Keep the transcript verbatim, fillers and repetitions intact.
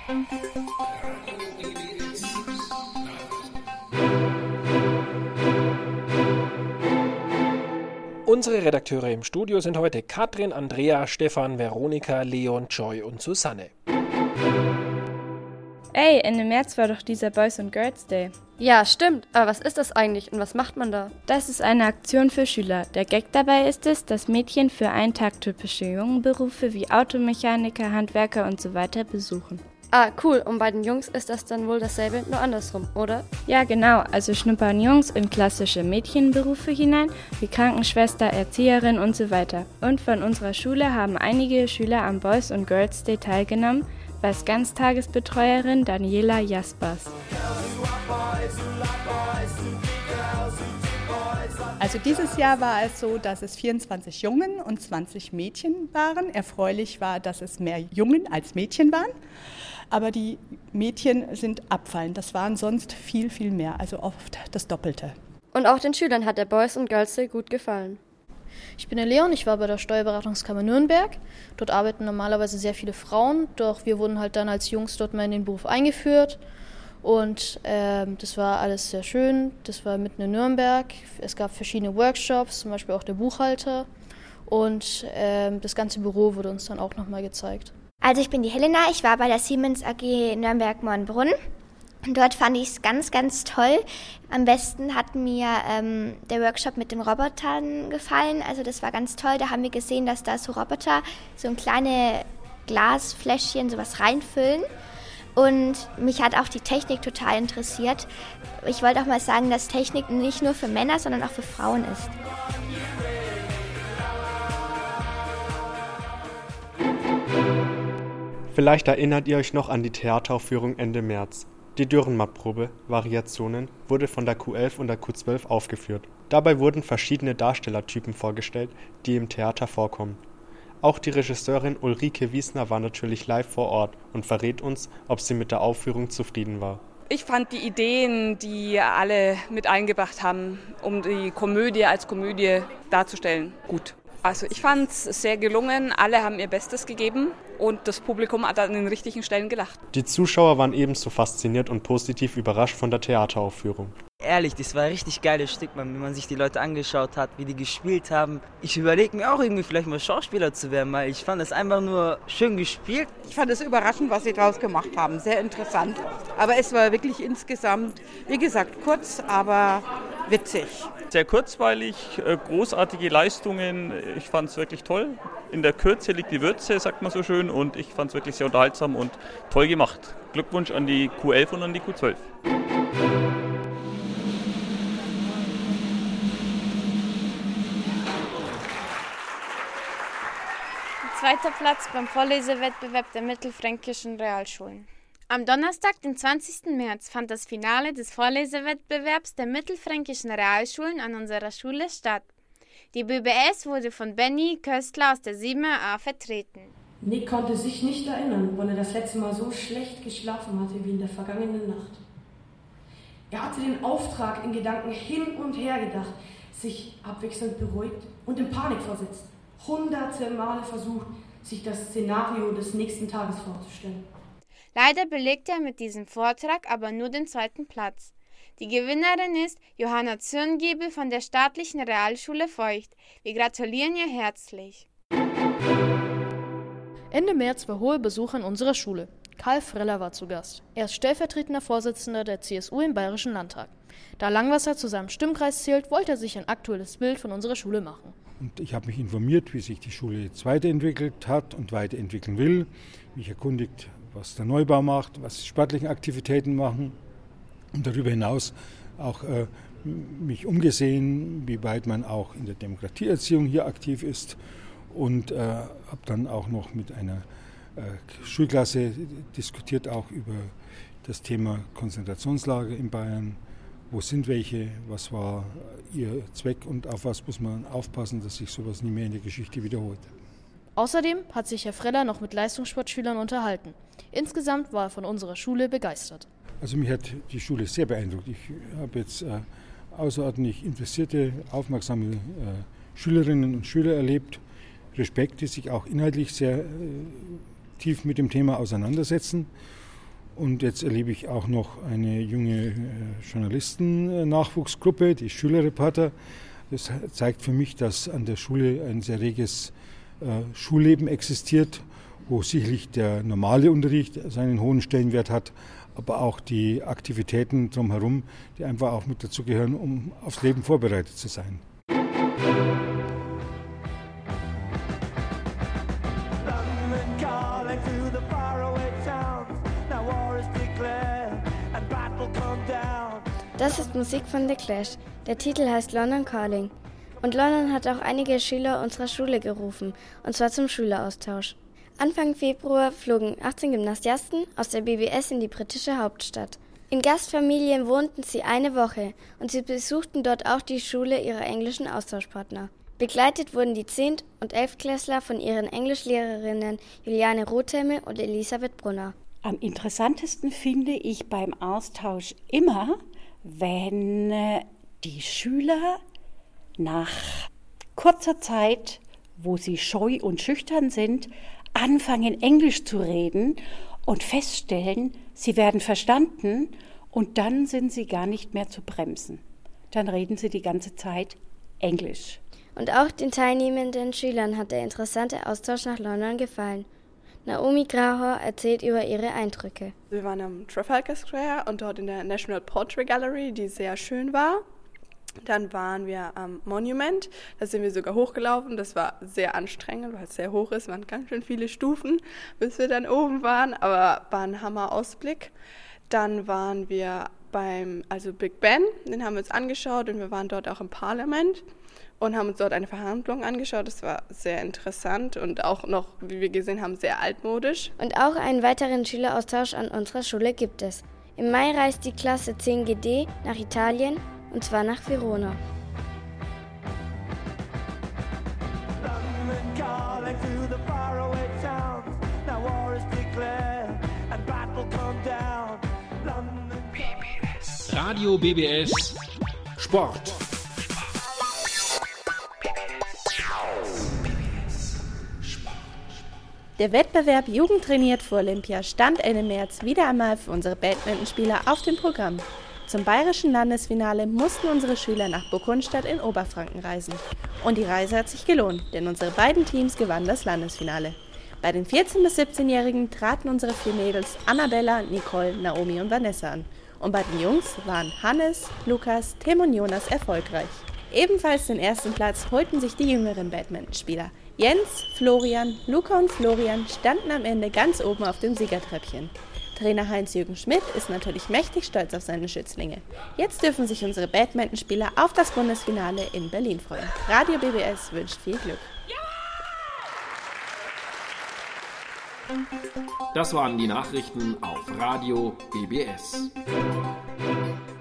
Unsere Redakteure im Studio sind heute Katrin, Andrea, Stefan, Veronika, Leon, Joy und Susanne. Ey, Ende März war doch dieser Boys and Girls Day. Ja, stimmt. Aber was ist das eigentlich und was macht man da? Das ist eine Aktion für Schüler. Der Gag dabei ist es, dass Mädchen für einen Tag typische Jungenberufe wie Automechaniker, Handwerker und so weiter besuchen. Ah, cool. Und bei den Jungs ist das dann wohl dasselbe, nur andersrum, oder? Ja, genau. Also schnuppern Jungs in klassische Mädchenberufe hinein, wie Krankenschwester, Erzieherin und so weiter. Und von unserer Schule haben einige Schüler am Boys and Girls Day teilgenommen, weiß Ganztagesbetreuerin Daniela Jaspers. Also dieses Jahr war es so, dass es vierundzwanzig Jungen und zwanzig Mädchen waren. Erfreulich war, dass es mehr Jungen als Mädchen waren. Aber die Mädchen sind abfallend. Das waren sonst viel, viel mehr, also oft das Doppelte. Und auch den Schülern hat der Boys and Girls Day gut gefallen. Ich bin der Leon, ich war bei der Steuerberatungskammer Nürnberg. Dort arbeiten normalerweise sehr viele Frauen, doch wir wurden halt dann als Jungs dort mal in den Beruf eingeführt. Und ähm, das war alles sehr schön, das war mitten in Nürnberg. Es gab verschiedene Workshops, zum Beispiel auch der Buchhalter. Und ähm, das ganze Büro wurde uns dann auch nochmal gezeigt. Also ich bin die Helena, ich war bei der Siemens A G Nürnberg-Moornbrunn. Und dort fand ich es ganz, ganz toll. Am besten hat mir ähm, der Workshop mit den Robotern gefallen. Also das war ganz toll. Da haben wir gesehen, dass da so Roboter so ein kleine Glasfläschchen sowas reinfüllen. Und mich hat auch die Technik total interessiert. Ich wollte auch mal sagen, dass Technik nicht nur für Männer, sondern auch für Frauen ist. Vielleicht erinnert ihr euch noch an die Theateraufführung Ende März. Die Dürrenmatt-Probe, Variationen, wurde von der Q elf und der Q zwölf aufgeführt. Dabei wurden verschiedene Darstellertypen vorgestellt, die im Theater vorkommen. Auch die Regisseurin Ulrike Wiesner war natürlich live vor Ort und verrät uns, ob sie mit der Aufführung zufrieden war. Ich fand die Ideen, die alle mit eingebracht haben, um die Komödie als Komödie darzustellen, gut. Also ich fand es sehr gelungen, alle haben ihr Bestes gegeben und das Publikum hat an den richtigen Stellen gelacht. Die Zuschauer waren ebenso fasziniert und positiv überrascht von der Theateraufführung. Ehrlich, das war ein richtig geiles Stück, wenn man sich die Leute angeschaut hat, wie die gespielt haben. Ich überlege mir auch irgendwie vielleicht mal Schauspieler zu werden, weil ich fand es einfach nur schön gespielt. Ich fand es überraschend, was sie draus gemacht haben, sehr interessant. Aber es war wirklich insgesamt, wie gesagt, kurz, aber witzig. Sehr kurzweilig, großartige Leistungen, ich fand es wirklich toll. In der Kürze liegt die Würze, sagt man so schön, und ich fand es wirklich sehr unterhaltsam und toll gemacht. Glückwunsch an die Q elf und an die Q zwölf. Zweiter Platz beim Vorlesewettbewerb der mittelfränkischen Realschulen. Am Donnerstag, den zwanzigsten März, fand das Finale des Vorlesewettbewerbs der mittelfränkischen Realschulen an unserer Schule statt. Die B B S wurde von Benny Köstler aus der siebener A vertreten. Nick konnte sich nicht erinnern, wann er das letzte Mal so schlecht geschlafen hatte wie in der vergangenen Nacht. Er hatte den Auftrag in Gedanken hin und her gedacht, sich abwechselnd beruhigt und in Panik versetzt. Hunderte Male versucht, sich das Szenario des nächsten Tages vorzustellen. Leider belegte er mit diesem Vortrag aber nur den zweiten Platz. Die Gewinnerin ist Johanna Zürngiebel von der staatlichen Realschule Feucht. Wir gratulieren ihr herzlich. Ende März war hoher Besuch an unserer Schule. Karl Freller war zu Gast. Er ist stellvertretender Vorsitzender der C S U im Bayerischen Landtag. Da Langwasser zu seinem Stimmkreis zählt, wollte er sich ein aktuelles Bild von unserer Schule machen. Und ich habe mich informiert, wie sich die Schule jetzt weiterentwickelt hat und weiterentwickeln will. Mich erkundigt, was der Neubau macht, was die sportlichen Aktivitäten machen. Und darüber hinaus auch äh, mich umgesehen, wie weit man auch in der Demokratieerziehung hier aktiv ist. Und äh, habe dann auch noch mit einer äh, Schulklasse diskutiert, auch über das Thema Konzentrationslager in Bayern. Wo sind welche, was war ihr Zweck und auf was muss man aufpassen, dass sich sowas nie mehr in der Geschichte wiederholt. Außerdem hat sich Herr Freller noch mit Leistungssportschülern unterhalten. Insgesamt war er von unserer Schule begeistert. Also mich hat die Schule sehr beeindruckt. Ich habe jetzt äh, außerordentlich interessierte, aufmerksame äh, Schülerinnen und Schüler erlebt. Respekt, die sich auch inhaltlich sehr äh, tief mit dem Thema auseinandersetzen. Und jetzt erlebe ich auch noch eine junge Journalisten-Nachwuchsgruppe, die Schülerreporter. Das zeigt für mich, dass an der Schule ein sehr reges Schulleben existiert, wo sicherlich der normale Unterricht seinen hohen Stellenwert hat, aber auch die Aktivitäten drumherum, die einfach auch mit dazu gehören, um aufs Leben vorbereitet zu sein. Das ist Musik von The Clash. Der Titel heißt London Calling. Und London hat auch einige Schüler unserer Schule gerufen, und zwar zum Schüleraustausch. Anfang Februar flogen achtzehn Gymnasiasten aus der B B S in die britische Hauptstadt. In Gastfamilien wohnten sie eine Woche und sie besuchten dort auch die Schule ihrer englischen Austauschpartner. Begleitet wurden die Zehnt- und Elftklässler von ihren Englischlehrerinnen Juliane Rothemme und Elisabeth Brunner. Am interessantesten finde ich beim Austausch immer, wenn die Schüler nach kurzer Zeit, wo sie scheu und schüchtern sind, anfangen Englisch zu reden und feststellen, sie werden verstanden und dann sind sie gar nicht mehr zu bremsen. Dann reden sie die ganze Zeit Englisch. Und auch den teilnehmenden Schülern hat der interessante Austausch nach London gefallen. Naomi Grahor erzählt über ihre Eindrücke. Wir waren am Trafalgar Square und dort in der National Portrait Gallery, die sehr schön war. Dann waren wir am Monument, da sind wir sogar hochgelaufen. Das war sehr anstrengend, weil es sehr hoch ist. Es waren ganz schön viele Stufen, bis wir dann oben waren, aber war ein Hammer-Ausblick. Dann waren wir beim also Big Ben, den haben wir uns angeschaut und wir waren dort auch im Parlament und haben uns dort eine Verhandlung angeschaut. Das war sehr interessant und auch noch, wie wir gesehen haben, sehr altmodisch. Und auch einen weiteren Schüleraustausch an unserer Schule gibt es. Im Mai reist die Klasse zehn G D nach Italien, und zwar nach Verona. Radio B B S Sport. Der Wettbewerb Jugend trainiert für Olympia stand Ende März wieder einmal für unsere Badmintonspieler auf dem Programm. Zum bayerischen Landesfinale mussten unsere Schüler nach Burgundstadt in Oberfranken reisen. Und die Reise hat sich gelohnt, denn unsere beiden Teams gewannen das Landesfinale. Bei den vierzehn- bis siebzehnjährigen traten unsere vier Mädels Annabella, Nicole, Naomi und Vanessa an. Und bei den Jungs waren Hannes, Lukas, Tim und Jonas erfolgreich. Ebenfalls den ersten Platz holten sich die jüngeren Badmintonspieler. Jens, Florian, Luca und Florian standen am Ende ganz oben auf dem Siegertreppchen. Trainer Heinz-Jürgen Schmidt ist natürlich mächtig stolz auf seine Schützlinge. Jetzt dürfen sich unsere Badmintonspieler auf das Bundesfinale in Berlin freuen. Radio B B S wünscht viel Glück. Das waren die Nachrichten auf Radio B B S.